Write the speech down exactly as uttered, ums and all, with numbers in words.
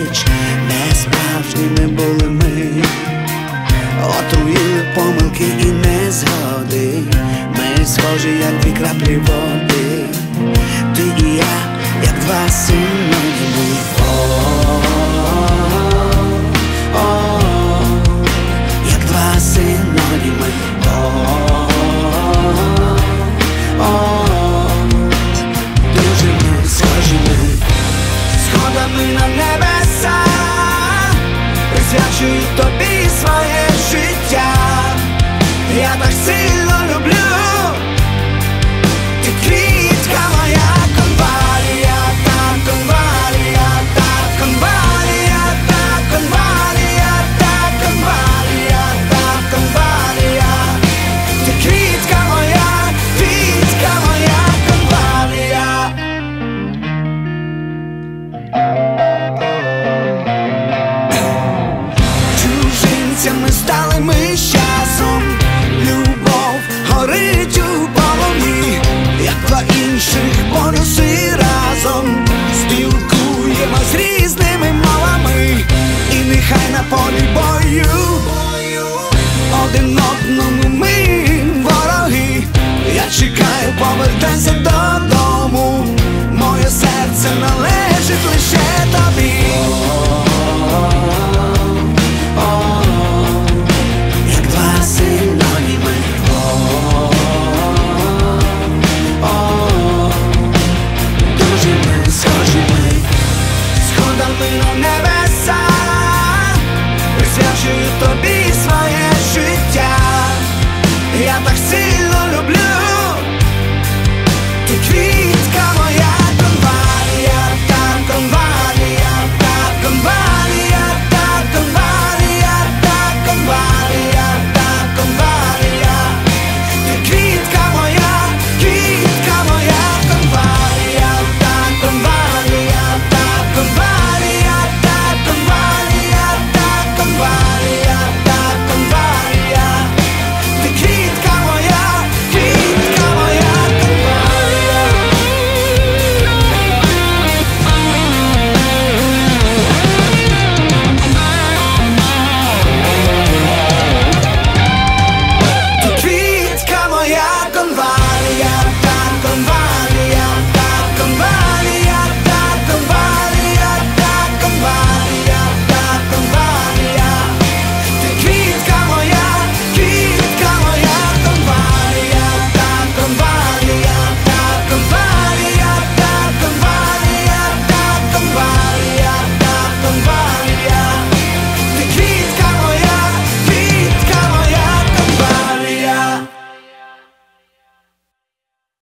річ, не справжніми були ми, отруїли помилки і незгоди. Ми схожі, як дві краплі води, ти і я, як два синоніми. О, як два синоніми. Дуже ми схожі ми, сходами на небеса, присвячую тобі своє життя. Я так сильно люблю, ти квітка моя, конвалія, та конвалія, та конвалія, та конвалія, та конвалія, та конвалія. Ти квітка моя, квітка моя, конвалія. Чужинцями стали ми з часом, любов горить у полум'ї, як два інших полюси разом. Спілкуємось різними мовами, і нехай на полі бою один одному ми вороги. Я чекаю, повертайся додому, моє серце належить лише тобі. Як два синоніми. Дуже ми схожі ми, сходами на небеса, присвячую тобі